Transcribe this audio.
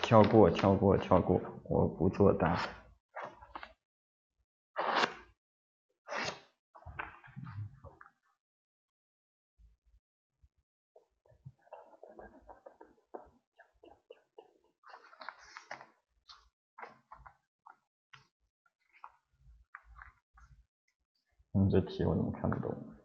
跳过，跳过，跳过，我不作答。这题我怎么看不懂？